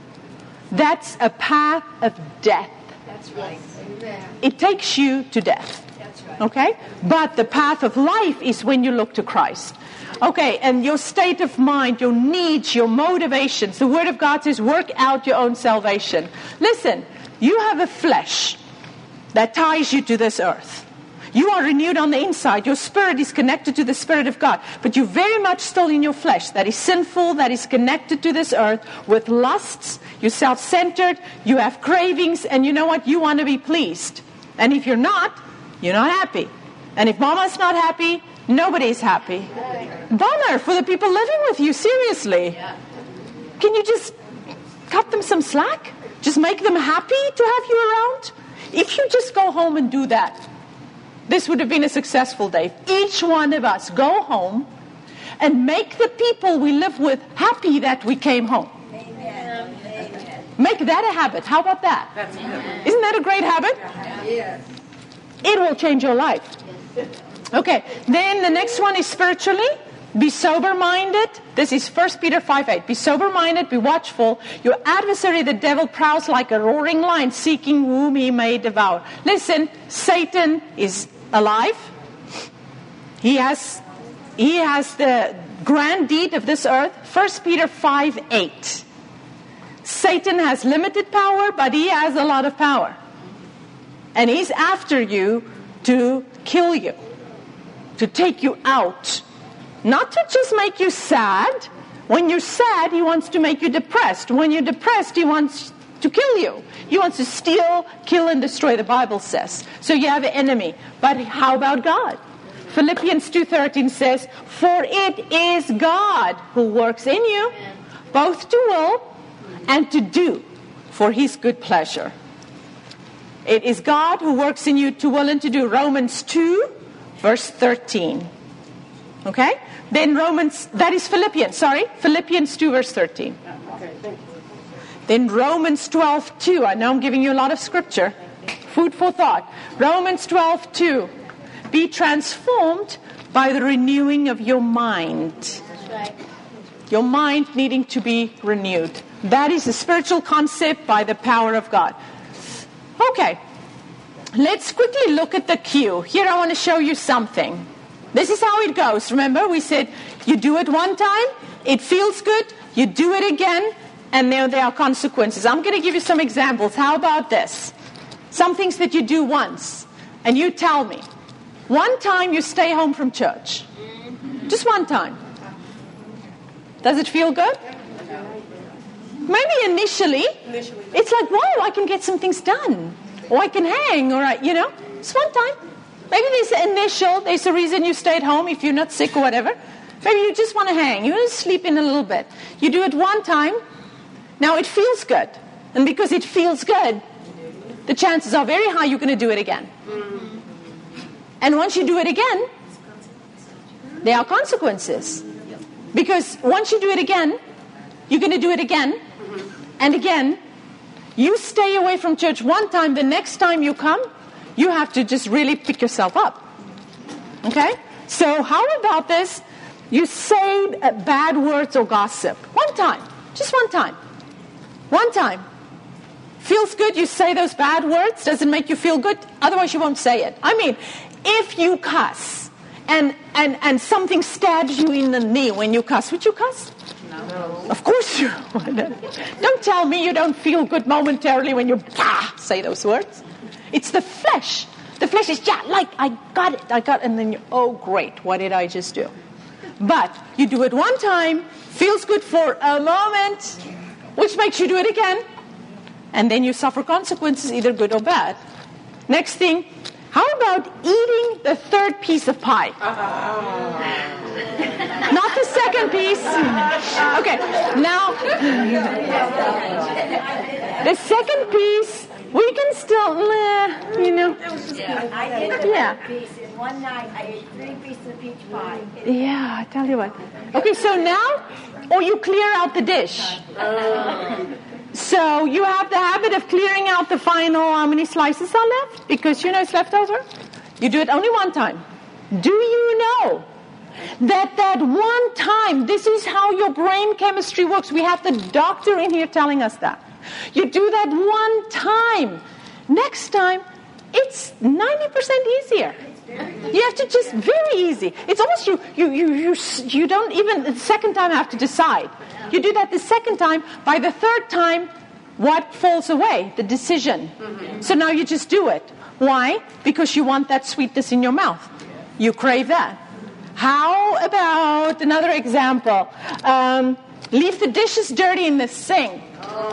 That's a path of death. That's right. It takes you to death. That's right. Okay? But the path of life is when you look to Christ. Okay, and your state of mind, your needs, your motivations. The Word of God says, work out your own salvation. Listen, you have a flesh that ties you to this earth. You are renewed on the inside. Your spirit is connected to the Spirit of God. But you're very much still in your flesh. That is sinful. That is connected to this earth with lusts. You're self-centered. You have cravings. And you know what? You want to be pleased. And if you're not happy. And if mama's not happy, nobody's happy. Bummer for the people living with you. Seriously. Can you just cut them some slack? Just make them happy to have you around? If you just go home and do that, this would have been a successful day. Each one of us go home and make the people we live with happy that we came home. Amen. Make that a habit. How about that? That's good. Isn't that a great habit? Yes. It will change your life. Okay. Then the next one is spiritually. Be sober-minded. This is 1 Peter 5:8. Be sober-minded, be watchful. Your adversary, the devil, prowls like a roaring lion, seeking whom he may devour. Listen, Satan is alive. He has the grand deed of this earth. 1 Peter 5:8. Satan has limited power, but he has a lot of power. And he's after you to kill you, to take you out. Not to just make you sad. When you're sad, he wants to make you depressed. When you're depressed, he wants to kill you. He wants to steal, kill, and destroy, the Bible says. So you have an enemy. But how about God? Philippians 2:13 says, for it is God who works in you, both to will and to do for his good pleasure. It is God who works in you to will and to do. Romans 2, verse 13. Okay? Then Philippians 2, verse 13. Okay, thank you. Then Romans 12:2. I know I'm giving you a lot of scripture. Food for thought. Romans 12:2. Be transformed by the renewing of your mind. That's right. Your mind needing to be renewed. That is a spiritual concept by the power of God. Okay. Let's quickly look at the cue. Here I want to show you something. This is how it goes. Remember, we said you do it one time, it feels good, you do it again, and now there are consequences. I'm going to give you some examples. How about this? Some things that you do once, and you tell me. One time you stay home from church. Just one time. Does it feel good? Maybe initially, it's like, wow, I can get some things done. Or I can hang, or it's one time. Maybe there's a reason you stayed home if you're not sick or whatever. Maybe you just want to hang. You want to sleep in a little bit. You do it one time. Now it feels good. And because it feels good, the chances are very high you're going to do it again. And once you do it again, there are consequences. Because once you do it again, you're going to do it again and again. You stay away from church one time, the next time you come, you have to just really pick yourself up. Okay? So how about this? You say bad words or gossip. One time. Just one time. One time. Feels good, you say those bad words. Does it make you feel good? Otherwise you won't say it. I mean, if you cuss and something stabs you in the knee when you cuss, would you cuss? No. Of course you would. Don't tell me you don't feel good momentarily when you say those words. It's the flesh. The flesh is, I got it. And then oh great, what did I just do? But you do it one time, feels good for a moment, which makes you do it again. And then you suffer consequences, either good or bad. Next thing, how about eating the third piece of pie? Not the second piece. Okay, now, the second piece, we can still, I did a piece in one night. I ate 3 pieces of peach pie. Yeah, I tell you what. Okay, so now, or you clear out the dish. So you have the habit of clearing out the final, how many slices are left? Because it's left over. You do it only one time. Do you know that one time, this is how your brain chemistry works. We have the doctor in here telling us that. You do that one time. Next time, it's 90% easier. You have to just, very easy. It's almost you don't even the second time have to decide. You do that the second time. By the third time, what falls away? The decision. So now you just do it. Why? Because you want that sweetness in your mouth. You crave that. How about another example? Leave the dishes dirty in the sink.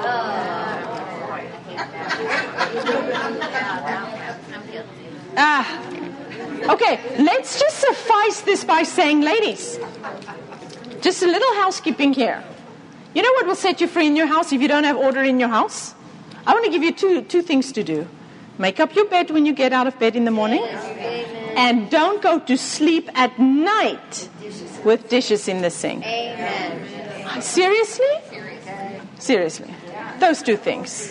Okay, let's just suffice this by saying, ladies, just a little housekeeping here. You know what will set you free in your house if you don't have order in your house? I want to give you two things to do. Make up your bed when you get out of bed in the morning. And don't go to sleep at night with dishes in the sink. Amen. Seriously? Seriously. Those 2 things.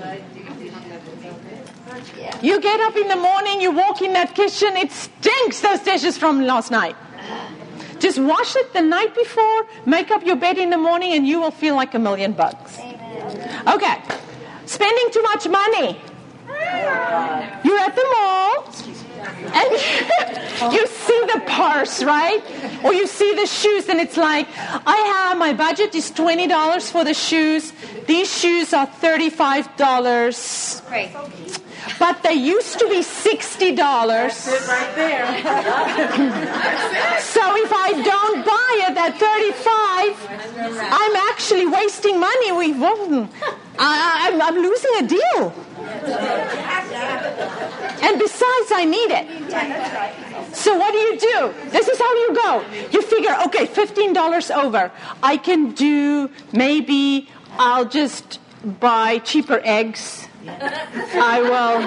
You get up in the morning, you walk in that kitchen, it stinks, those dishes from last night. Just wash it the night before, make up your bed in the morning, and you will feel like $1,000,000. Okay. Spending too much money. You're at the mall, and you see the purse, right? Or you see the shoes, and it's like, my budget is $20 for the shoes. These shoes are $35. Great. But they used to be $60. That's it right there. So if I don't buy it at $35, I'm actually wasting money. I'm losing a deal. And besides, I need it. So what do? This is how you go. You figure, okay, $15 over. I can do, maybe I'll just buy cheaper eggs. I will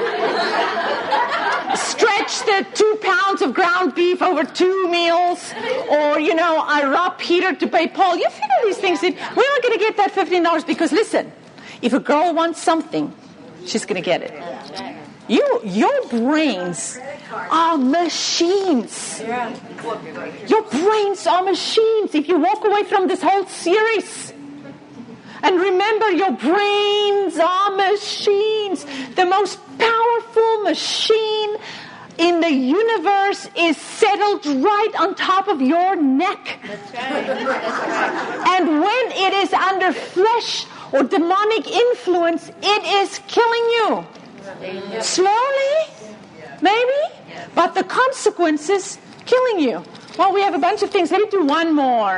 stretch the 2 pounds of ground beef over 2 meals. Or, I rob Peter to pay Paul. You figure these things in. We're not going to get that $15 because, listen, if a girl wants something, she's going to get it. Your brains are machines. Your brains are machines. If you walk away from this whole series, and remember, your brains are machines. The most powerful machine in the universe is settled right on top of your neck. And when it is under flesh or demonic influence, it is killing you. Slowly, maybe, but the consequences killing you. Well, we have a bunch of things. Let me do one more.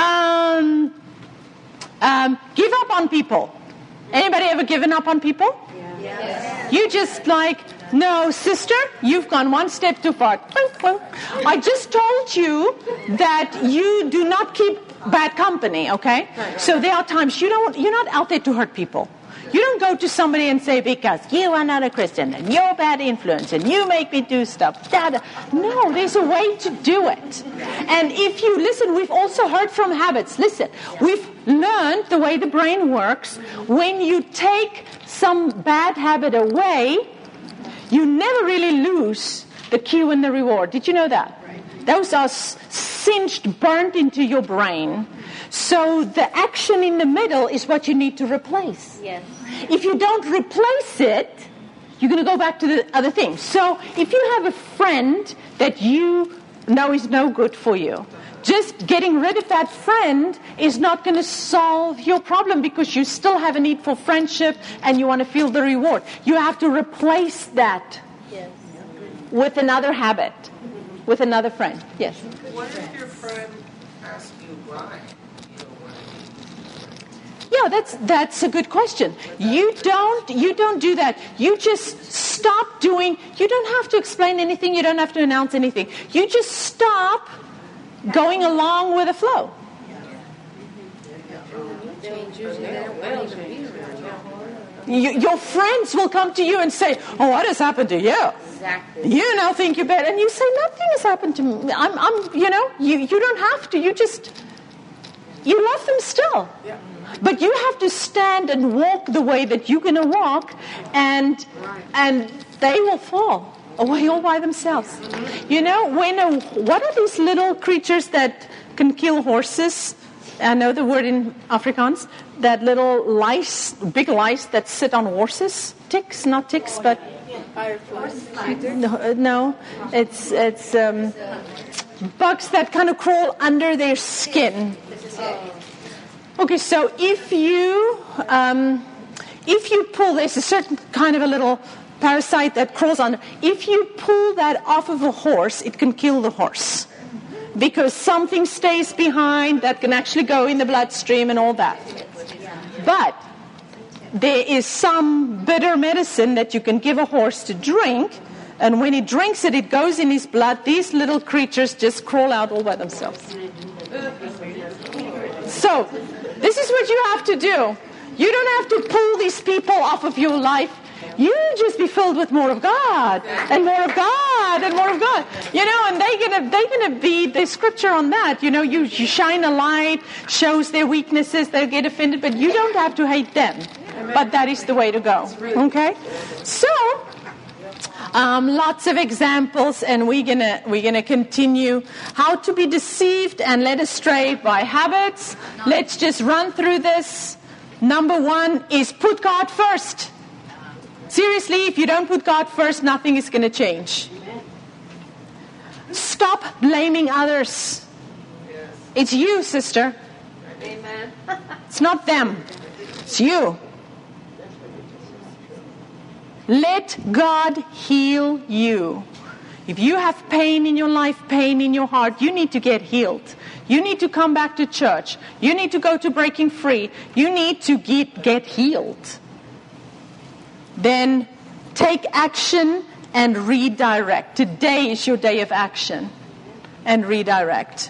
Give up on people. Anybody ever given up on people? Yes. You just no, sister, you've gone one step too far. I just told you that you do not keep bad company, okay? So there are times you're not out there to hurt people. You don't go to somebody and say, because you are not a Christian and you're a bad influence and you make me do stuff. No, there's a way to do it. And if you listen, we've also heard from habits. Listen, we've learned the way the brain works. When you take some bad habit away, you never really lose the cue and the reward. Did you know that? Those are singed, burnt into your brain. So the action in the middle is what you need to replace. Yes. If you don't replace it, you're going to go back to the other thing. So if you have a friend that you know is no good for you, just getting rid of that friend is not going to solve your problem because you still have a need for friendship and you want to feel the reward. You have to replace that with another habit, with another friend. Yes? What if your friend asks you why? Yeah, that's a good question. You don't do that. You just stop doing. You don't have to explain anything. You don't have to announce anything. You just stop going along with the flow. Your friends will come to you and say, "Oh, what has happened to you? Exactly. You now think you're better," and you say, "Nothing has happened to me. You don't have to. You love them still." Yeah. But you have to stand and walk the way that you're going to walk, and they will fall away all by themselves. What are these little creatures that can kill horses? I know the word in Afrikaans. That little lice, big lice that sit on horses. Ticks, not ticks, but no. It's bugs that kind of crawl under their skin. Okay, so if you pull, there's a certain kind of a little parasite that crawls on. If you pull that off of a horse, it can kill the horse. Because something stays behind that can actually go in the bloodstream and all that. But there is some bitter medicine that you can give a horse to drink, and when he drinks it, it goes in his blood. These little creatures just crawl out all by themselves. So, this is what you have to do. You don't have to pull these people off of your life. You just be filled with more of God and more of God and more of God. And they're gonna be the scripture on that. You shine a light, shows their weaknesses, they'll get offended, but you don't have to hate them. But that is the way to go. Okay? So lots of examples, and we're gonna continue how to be deceived and led astray by habits. Let's just run through this. Number 1 is put God first. Seriously, if you don't put God first, nothing is going to change. Stop blaming others. It's you, sister. Amen. It's not them. It's you. Let God heal you. If you have pain in your life, pain in your heart, you need to get healed. You need to come back to church. You need to go to Breaking Free. You need to get healed. Then take action and redirect. Today is your day of action and redirect.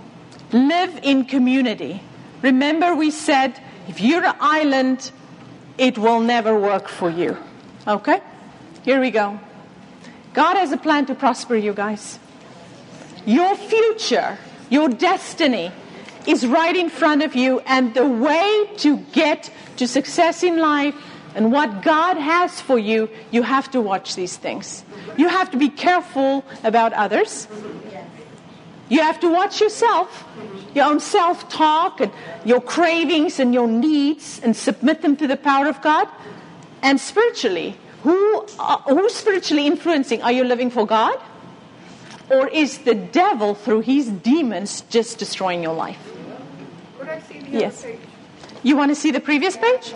Live in community. Remember we said, if you're an island, it will never work for you. Okay? Here we go. God has a plan to prosper you guys. Your future, your destiny is right in front of you, and the way to get to success in life and what God has for you, you have to watch these things. You have to be careful about others. You have to watch yourself, your own self-talk and your cravings and your needs, and submit them to the power of God. And spiritually, who's spiritually influencing? Are you living for God? Or is the devil, through his demons, just destroying your life? Could I see the Yes. other page? You want to see the previous page?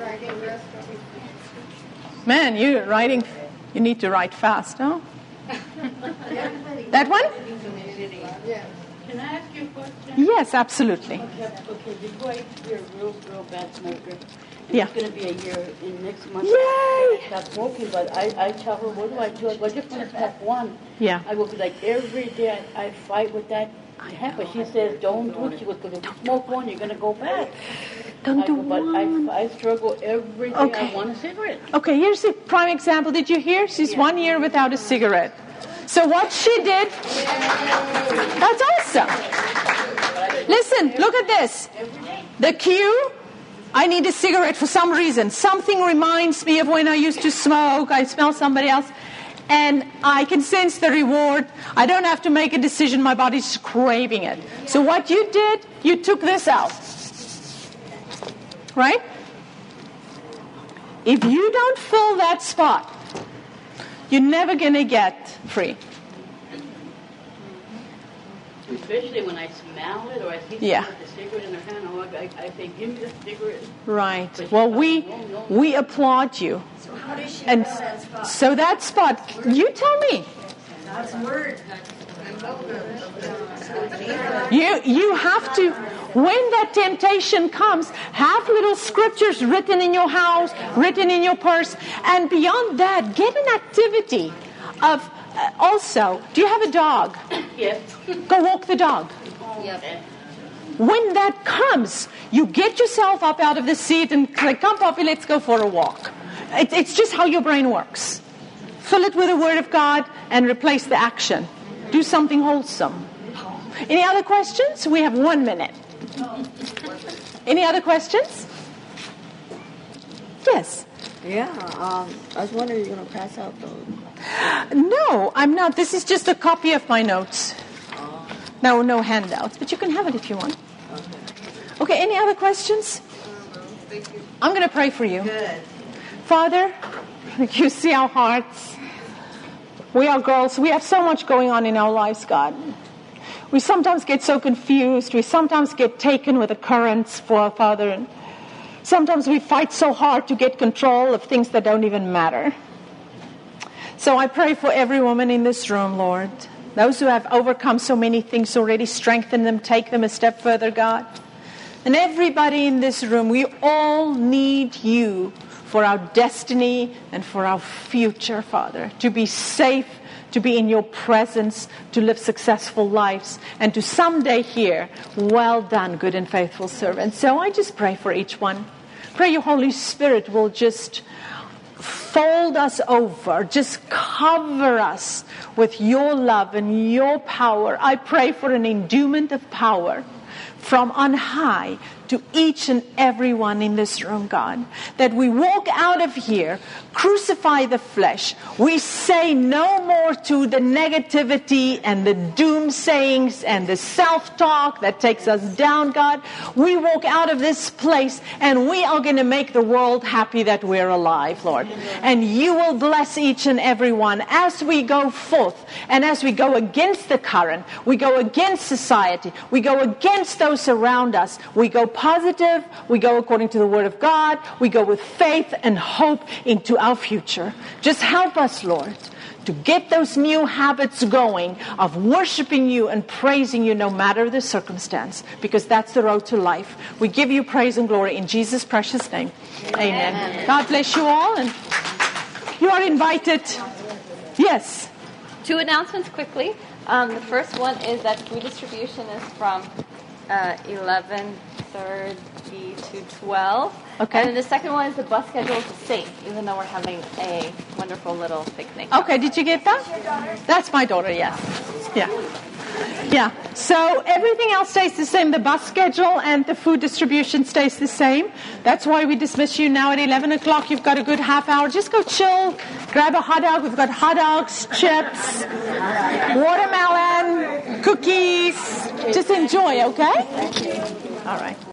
Man, you're writing. You need to write fast, huh? That one? Can I ask you a question? Yes, absolutely. Okay, before I be a real bad smoker, Yeah. it's going to be a year in next month. Yay! I stop smoking, but I tell her, what do I do? I just want to step one. Yeah. I will be like, every day I fight with that habit. She says, don't do it. She goes, because if you smoke one, you're going to go back. Don't do But one. I struggle every day. Okay. I want a cigarette. Okay, here's a prime example. Did you hear? She's 1 year without a cigarette. So what she did, that's awesome. Listen, look at this. The cue, I need a cigarette for some reason. Something reminds me of when I used to smoke. I smell somebody else. And I can sense the reward. I don't have to make a decision. My body's craving it. So what you did, you took this out. Right? If you don't fill that spot, you're never going to get free. Especially when I smell it or I see Yeah. someone with a cigarette in their hand, I say, give me the cigarette. Right. Well, we applaud you. How does she And know that spot? so that spot, you tell me. That's a word. You have to, when that temptation comes, have little scriptures written in your house, written in your purse, and beyond that, get an activity of, also, do you have a dog? Yes. Go walk the dog. Yes. When that comes, you get yourself up out of the seat and say, come, Poppy, let's go for a walk. It's just how your brain works. Fill it with the Word of God and replace the action. Do something wholesome. Any other questions? We have 1 minute. Any other questions? Yes. Yeah, I was wondering if you're going to pass out those. No, I'm not. This is just a copy of my notes. No handouts, but you can have it if you want. Okay, any other questions? I'm going to pray for you. Good. Father, you see our hearts. We are girls. We have so much going on in our lives, God. We sometimes get so confused. We sometimes get taken with the currents, Father. And sometimes we fight so hard to get control of things that don't even matter. So I pray for every woman in this room, Lord. Those who have overcome so many things already, strengthen them, take them a step further, God. And everybody in this room, we all need you for our destiny and for our future, Father, to be safe, to be in your presence, to live successful lives, and to someday hear, well done, good and faithful servant. So I just pray for each one. Pray your Holy Spirit will just fold us over, just cover us with your love and your power. I pray for an endowment of power from on high to each and every one in this room, God, that we walk out of here, crucify the flesh. We say no more to the negativity and the doom sayings and the self-talk that takes us down, God. We walk out of this place and we are going to make the world happy that we're alive, Lord. And you will bless each and every one as we go forth and as we go against the current, we go against society, we go against those around us, we go positive, we go according to the Word of God, we go with faith and hope into our future. Just help us, Lord, to get those new habits going of worshiping you and praising you no matter the circumstance, because that's the road to life. We give you praise and glory in Jesus' precious name. Amen. God bless you all, and you are invited. Yes. 2 announcements quickly. The first one is that food distribution is from 11:30 to 12. Okay. And then the second one is the bus schedule is the same, even though we're having a wonderful little picnic. Okay, did you get that? That's my daughter, yes. Yeah. Yeah. So everything else stays the same. The bus schedule and the food distribution stays the same. That's why we dismiss you now at 11 o'clock. You've got a good half hour. Just go chill, grab a hot dog. We've got hot dogs, chips, watermelon, cookies. Just enjoy, okay? All right.